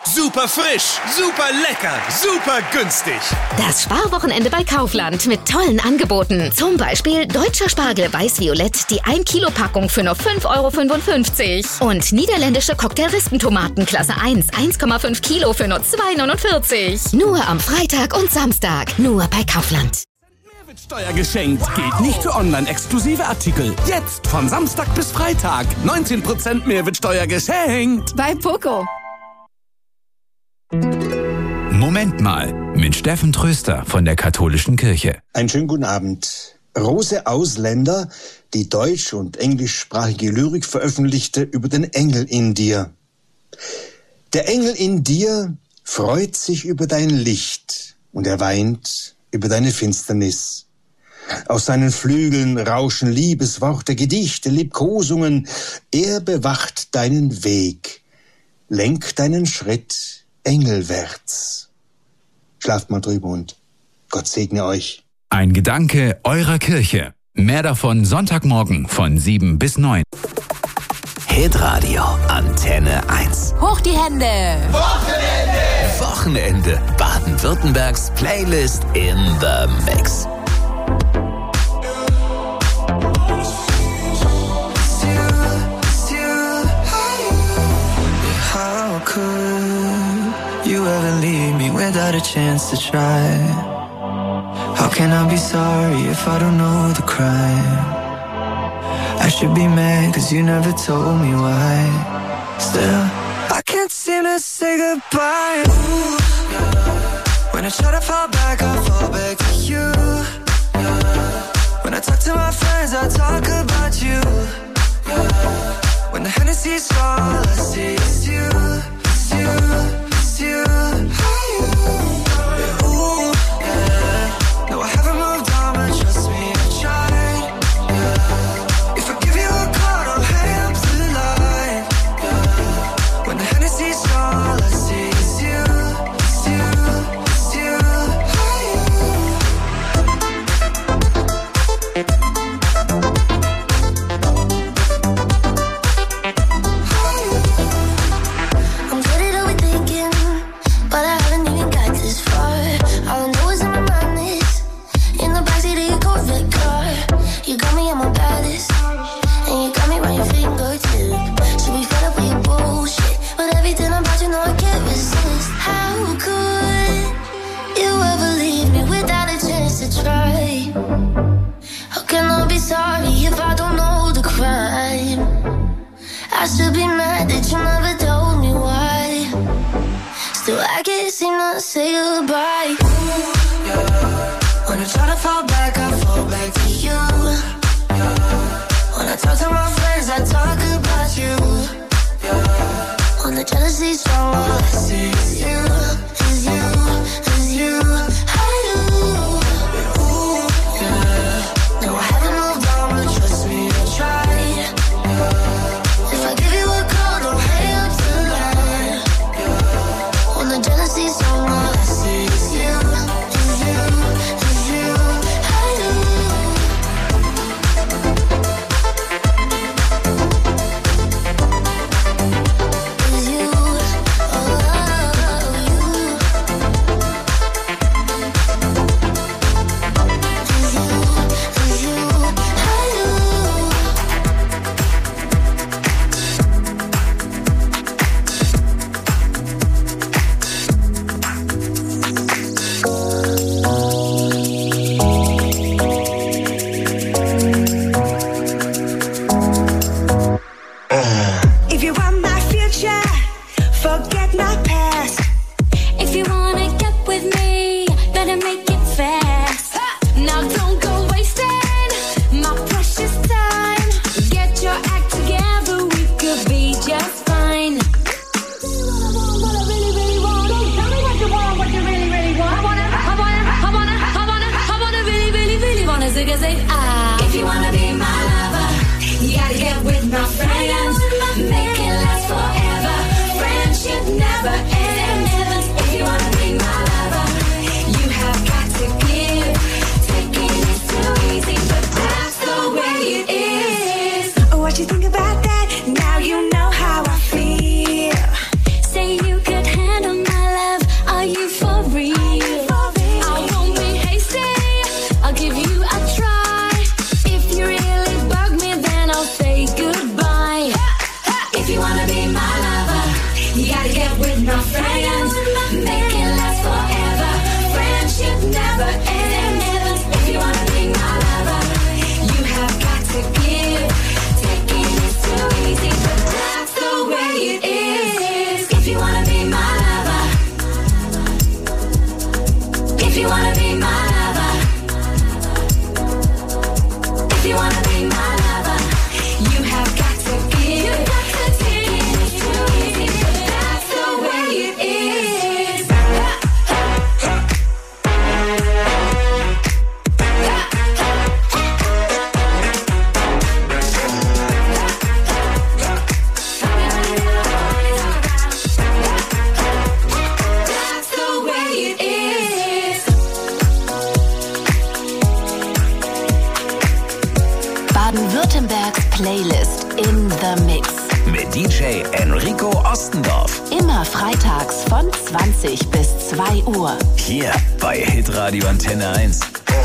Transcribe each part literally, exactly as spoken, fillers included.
Super frisch, super lecker, super günstig. Das Sparwochenende bei Kaufland mit tollen Angeboten. Zum Beispiel deutscher Spargel weiß-violett, die ein Kilo Packung für nur fünf Euro fünfundfünfzig. Und niederländische Cocktail-Rispentomaten Klasse eins, eins Komma fünf Kilo für nur zwei Euro neunundvierzig. Nur am Freitag und Samstag, nur bei Kaufland. Mehrwertsteuer geschenkt. Geht nicht für online-exklusive Artikel. Jetzt von Samstag bis Freitag. neunzehn Prozent Mehrwertsteuer geschenkt. Bei Poco. Moment mal, mit Steffen Tröster von der Katholischen Kirche. Einen schönen guten Abend. Rose Ausländer, die deutsch- und englischsprachige Lyrik veröffentlichte über den Engel in dir. Der Engel in dir freut sich über dein Licht und er weint über deine Finsternis. Aus seinen Flügeln rauschen Liebesworte, Gedichte, Liebkosungen. Er bewacht deinen Weg, lenkt deinen Schritt engelwärts. Schlaft mal drüber und Gott segne euch. Ein Gedanke eurer Kirche. Mehr davon Sonntagmorgen von sieben bis neun. Hitradio Antenne eins. Hoch die Hände. Wochenende. Wochenende. Baden-Württembergs Playlist in the Mix. How could you ever leave me without a chance to try? How can I be sorry if I don't know the crime? I should be mad cause you never told me why. Still, I can't seem to say goodbye. Ooh, yeah. When I try to fall back, I fall back to you. Yeah. When I talk to my friends, I talk about you. Yeah. When the Hennessy's all I see is you, it's you, it's you, yeah, ooh, yeah. No, I haven't moved on, but trust me, I tried, yeah. If I give you a call, don't hang up the line, yeah. When the Hennessy's all I see is you, it's you, it's you, I should be mad that you never told me why. Still I can't seem to say goodbye. Ooh, yeah. When I try to fall back, I fall back to you, yeah. When I talk to my friends, I talk about you, yeah. When the jealousy's strong, all I see is you, is you, is you, I do, ooh, yeah. No, I haven't moved on, but trust me, I tried, yeah. If I give you a call, don't hang up the line, yeah. When the jealousy's strong, all I see is you, is you, is you, I do. Is you, oh, you. Is you, is you, I do. If you want my future, forget my past. If you wanna get with me, better make it fast. Now don't go wasting my precious time. Get your act together, we could be just fine. What I really, really want, tell me what you want, what you really, really want. I wanna, I wanna, I wanna, I wanna, I wanna really, really, really wanna zig a zig ah. If you wanna be my lover, you gotta get with my friends. Make it last forever. Friendship never it with my friends. Make it last forever. Friendship never ends. If you wanna be my lover, you have got to give. Taking is too easy, but that's the way it is. If you wanna be my lover, if you wanna be my lover, if you wanna be my lover, you have got to give. You got to take it too easy, but that's the way it is. That's the way it is. Baden-Württembergs Playlist in the Mix. Mit D J Enrico Ostendorf. Immer freitags von zwanzig bis zwei Uhr. Hier bei Hitradio Antenne eins.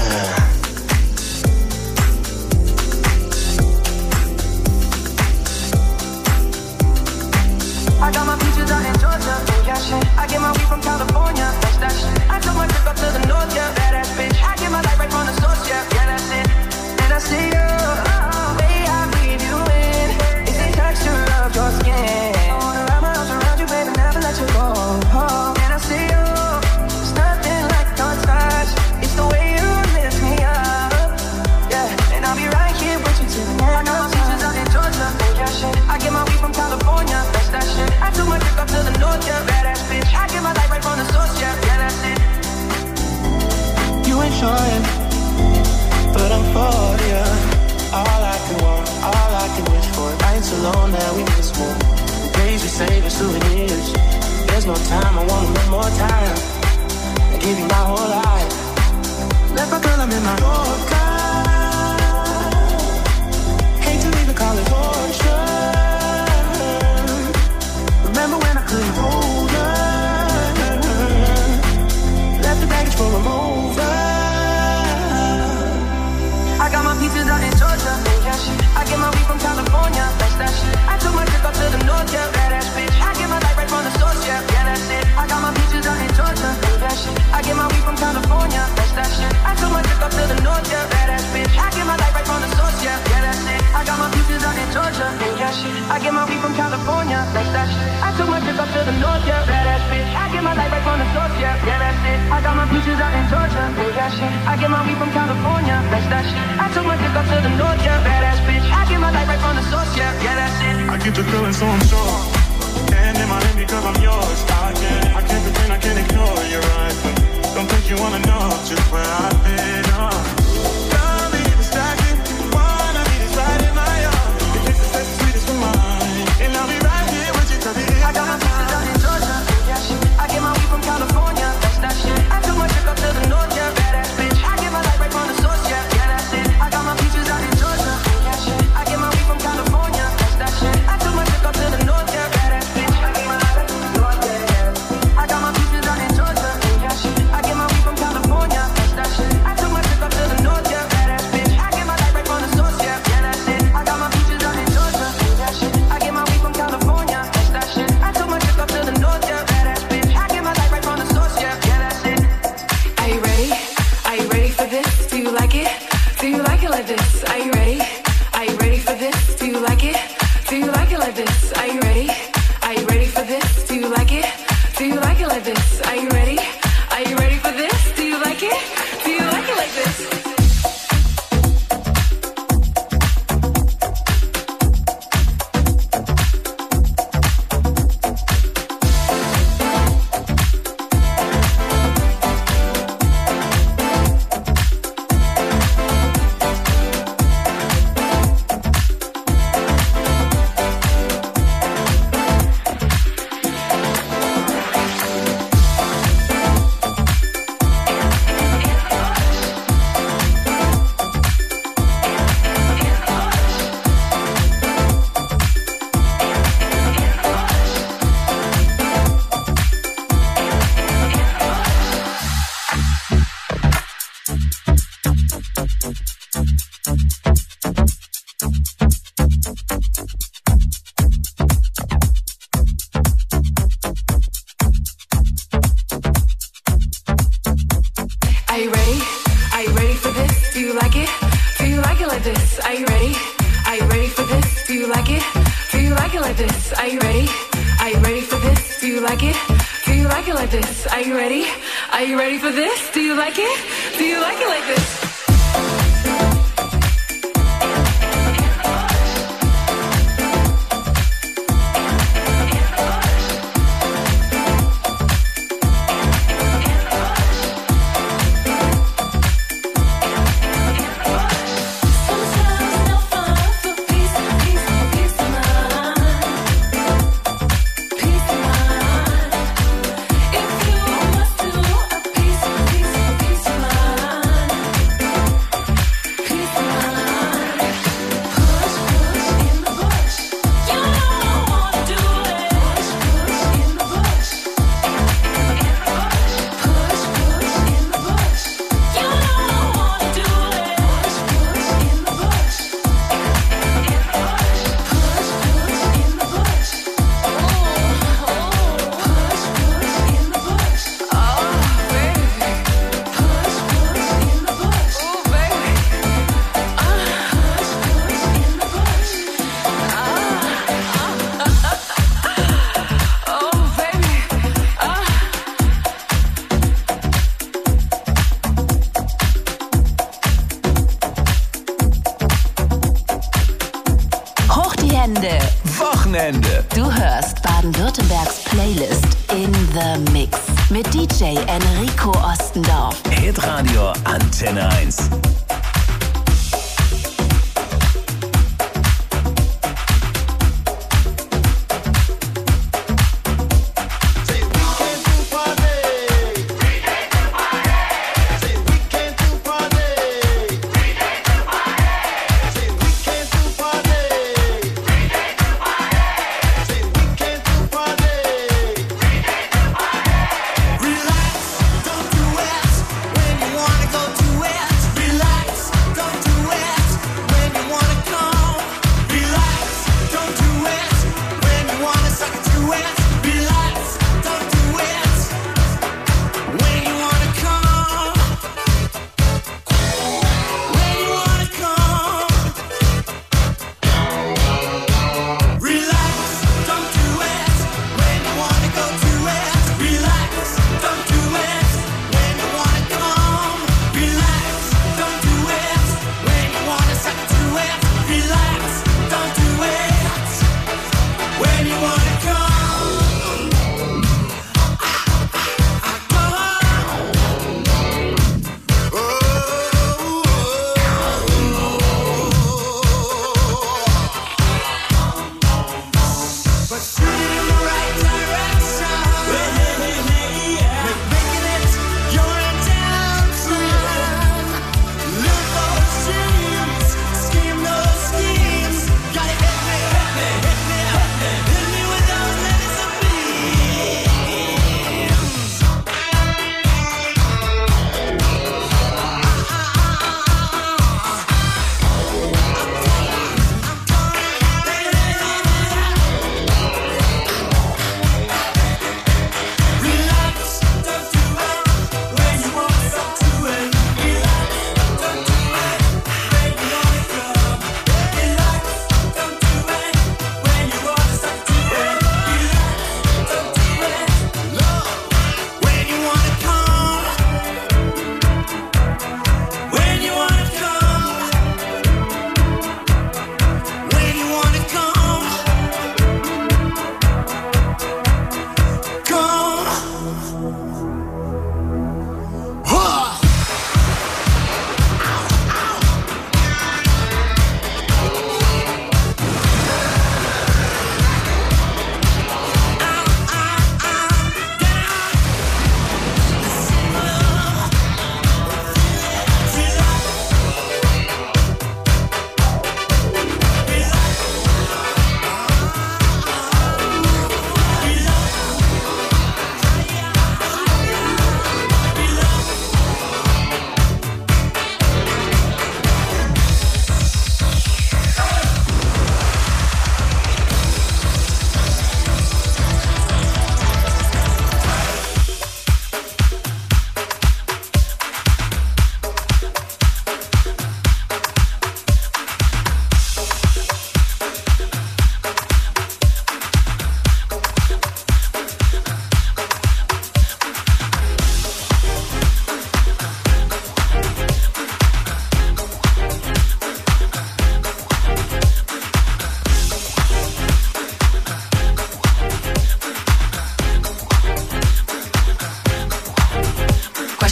I got my peaches out in Georgia, oh yeah shit. I get my weed from California, that's that shit. I took my trip up to the north, yeah, badass bitch. I get my life right from the source, yeah, yeah, that's it. And I see you, oh, way I breathe you in. It's the texture of your skin. I wanna wrap my arms around you, baby, never let you go. Oh, and I see you, it's nothing like your touch. It's the way you lift me up, yeah. And I'll be right here with you till the end. I got my peaches out in Georgia, oh yeah shit. I get my weed from California, that's that shit. I took my trip up to the north, yeah, badass bitch. I get my life right from the source, yeah, yeah, that's it. You ain't trying, but I'm for ya. All I can want, all I can wish for. Nights alone that we miss more. The days we save as souvenirs. There's no time, I wanna live more time. I give you my whole life. Left my girl, I'm in my Yorker. Hate to even call it torture. Remember when I couldn't hold her? Left the baggage for a mover. I got my peaches out in Georgia, oh yeah shit. I get my weed from California, that's that shit. I took my trip up to the north, yeah, badass bitch. I get my life right from the source, yeah, yeah, that's it. I got my peaches out in Georgia, oh yeah shit. I get my weed from California, that's that shit. I took my trip up to the north, yeah, badass bitch. I get my life right from the source, yeah, yeah, that's it. I got my peaches out in Georgia, oh yeah shit. I get my weed from California, that's that shit. I took my trip up to the north, yeah, badass bitch. I get my life right from the source, yeah, yeah, that's it. I got my peaches out in Georgia, oh yeah shit. I get my weed from California, that's that shit. I took my trip up to the north, yeah, badass bitch. I get my life right from the source, yeah, yeah, that's it. I get the feeling, so I'm sure. And in my name because I'm yours. I can't, I can't pretend, I can't ignore you, right? Don't think you wanna know just where I've been. Uh. Don't be distracted. Wanna be this right in my arms. Your kiss is the sweetest of mine, and I'll be right here with you till the end. I got my peaches out in Georgia, oh yeah shit. I get my weed from California, that's that shit. I took my trip up to the north, yeah, badass bitch. I get my life right from the source, yeah, yeah, that's it. I got my peaches out in Georgia, oh yeah shit. I get my weed from California, that's that shit. I took my trip up to the north, yeah, badass bitch. I get my life right from the north, yeah. this? Do you like it? Do you like it like this? Are you ready? Are you ready for this? Do you like it? Do you like it like this? Are you ready? Are you ready for this? Do you like it? Do you like it like this? Are you ready? Are you ready for this? Do you like it? Do you like it like this? Wochenende. Du hörst Baden-Württembergs Playlist in the Mix mit D J Enrico Ostendorf. Hitradio Antenne eins. Relax, don't do it when you wanna go to it. Relax.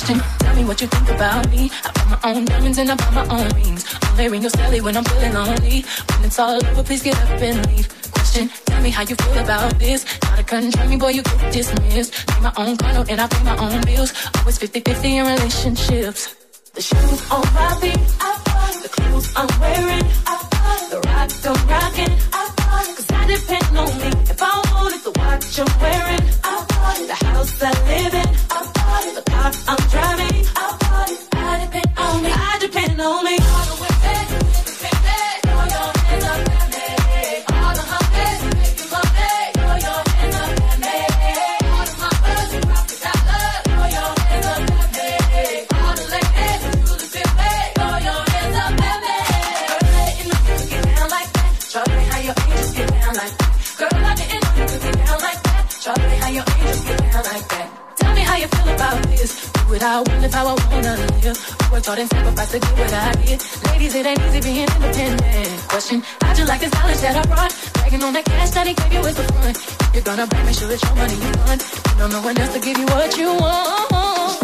Question, tell me what you think about me. I buy my own diamonds and I buy my own rings. Only ring your celly when I'm feeling lonely. When it's all over, please get up and leave. Question, tell me how you feel about this. Try to control me, boy, you get dismissed. Pay my own condo and I pay my own bills. Always fifty-fifty in relationships. The shoes on my feet, I bought it. The clothes I'm wearing, I bought it. The rock I'm rocking, I bought it. Cause I depend on me. If I want it, the watch I'm wearing, I bought it. The house I live in, I bought it. The car I'm driving, I bought it. I depend on me, I depend on me. All the way back, back, back, throw your hands up at me. All the humpies, make you love me. Throw your hands up at me. All the moppers, rock the dollar. Throw your hands up at me. All the ladies, do the same way. Throw your hands up at me. Girl, I didn't know you could get down like that. Shorty, how your angels get down like that. Girl, I didn't know you could get down like that. Shorty, how your angels get down like that. Tell me how you feel about this. Do what I want if I wanna live. I worked hard and sacrificed to get what I did. Ladies, it ain't easy being independent. Question, how'd you like this knowledge that I brought? Bragging on that cash that he gave you is the front. You're gonna brag, make sure it's your money you want. You don't know one else to give you what you want.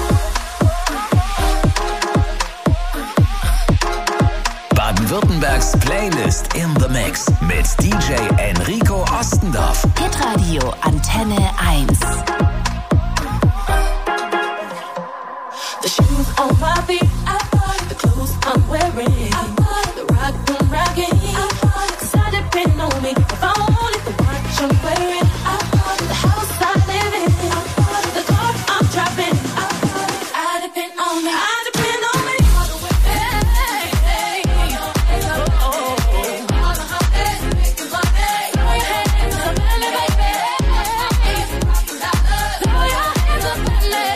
Baden-Württembergs Playlist in the Mix mit D J Enrico Ostendorf. Hitradio Antenne eins. The shoes on my feet, I bought it. The clothes I'm wearing, I bought it. The rock I'm rocking, I bought it. Cause I depend on me. If I want it, the watch I'm wearing, I bought it. The house I live in, I bought it. The car I'm driving, I bought it. I depend on me, I depend on me. All the way back, hey, hey, oh, oh, oh. All the humpies, make you love me. Throw your hands up at me, baby. Throw your hands up at me.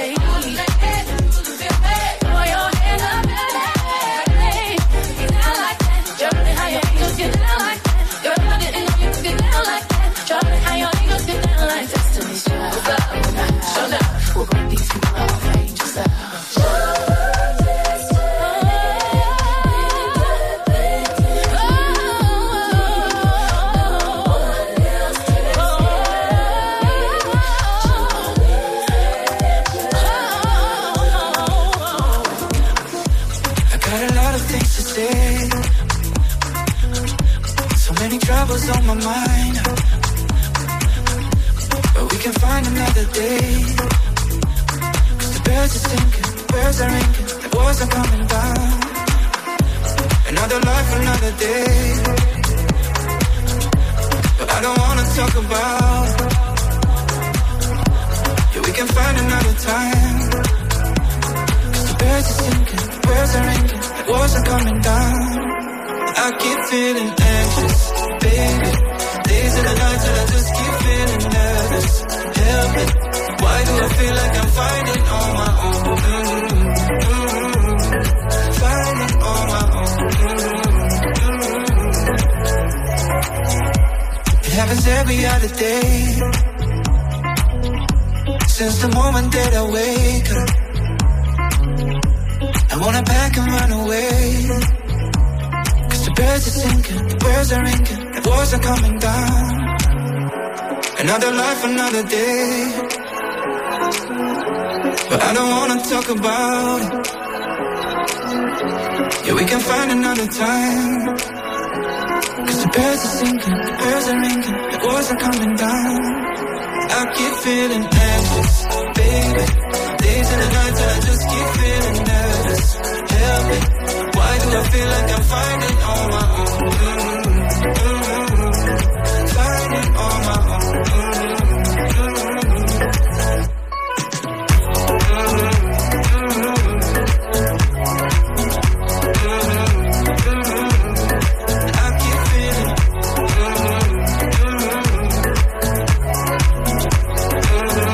Troubles on my mind, but we can find another day. Cause the birds are singing, the birds are ringing, the walls are coming down. Another life, another day. But I don't wanna talk about it. Yeah, we can find another time. Cause the birds are singing, the birds are ringing, the walls are coming down. I keep feeling anxious, baby. Days and the nights and I just keep feeling nervous. Help me, why do I feel like I'm fighting on my own? Mm-hmm. Fighting on my own. Mm-hmm. It happens every other day. Since the moment that I wake up, I wanna pack and run away. The birds are singing, the birds are ringing, the walls are coming down. Another life, another day. But I don't wanna talk about it. Yeah, we can find another time. Cause the birds are singing, the birds are ringing, the walls are coming down. I keep feeling anxious, baby. Days and the nights and I just keep feeling nervous. Help me, why do I feel like I'm fighting